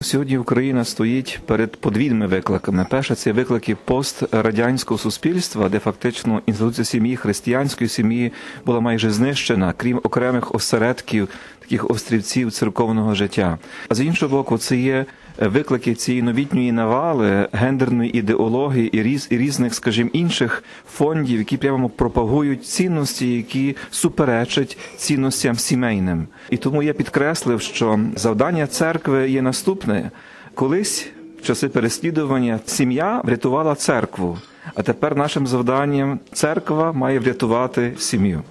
Сьогодні Україна стоїть перед подвійними викликами. Перше – це виклики пострадянського суспільства, де фактично інституція сім'ї, християнської сім'ї була майже знищена, крім окремих осередків, таких острівців церковного життя. А з іншого боку, це є виклики цієї новітньої навали, гендерної ідеології і різних, скажімо, інших фондів, які прямо пропагують цінності, які суперечать цінностям сімейним. І тому я підкреслив, що завдання церкви є наступне. Колись, в часи переслідування, сім'я врятувала церкву, а тепер нашим завданням церква має врятувати сім'ю.